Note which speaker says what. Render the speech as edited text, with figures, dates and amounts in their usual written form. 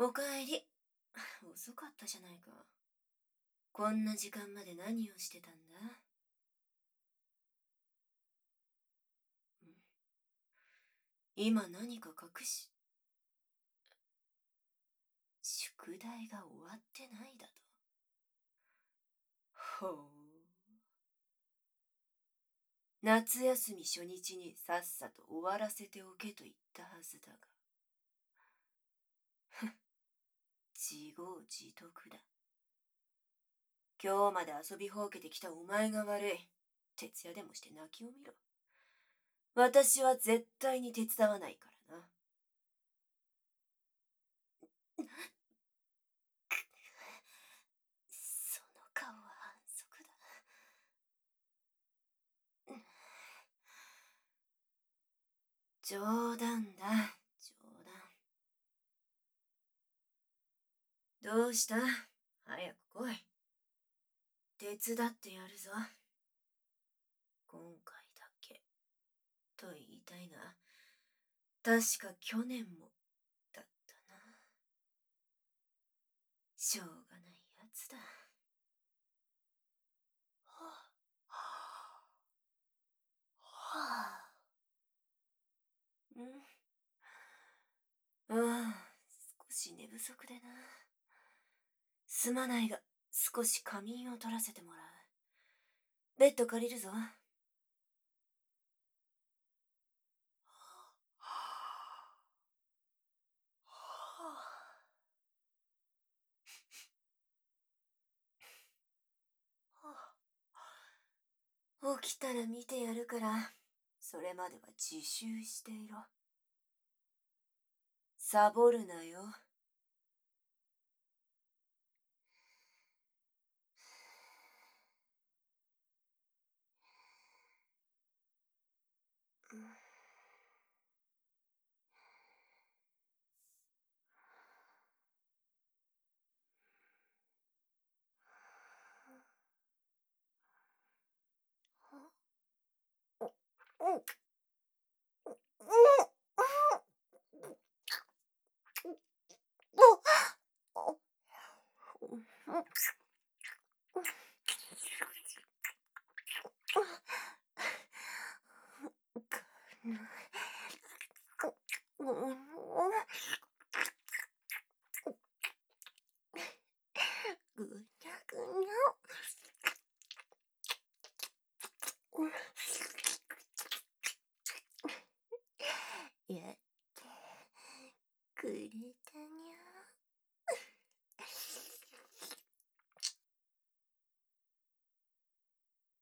Speaker 1: おかえり。遅かったじゃないか。こんな時間まで何をしてたんだ？今何か宿題が終わってないだと？ほう。夏休み初日にさっさと終わらせておけと言ったはずだが。自業自得だ。今日まで遊びほうけてきたお前が悪い。徹夜でもして泣きを見ろ。私は絶対に手伝わないからな。その顔は反則だ。冗談だ、冗談。どうした？早く来い。手伝ってやるぞ。今回だけ。と言いたいが、確か去年もだったな。しょうがないやつだ。うん。少し寝不足でな。すまないが、少し仮眠を取らせてもらう。ベッド借りるぞ。起きたら見てやるから、それまでは自習していろ。サボるなよ。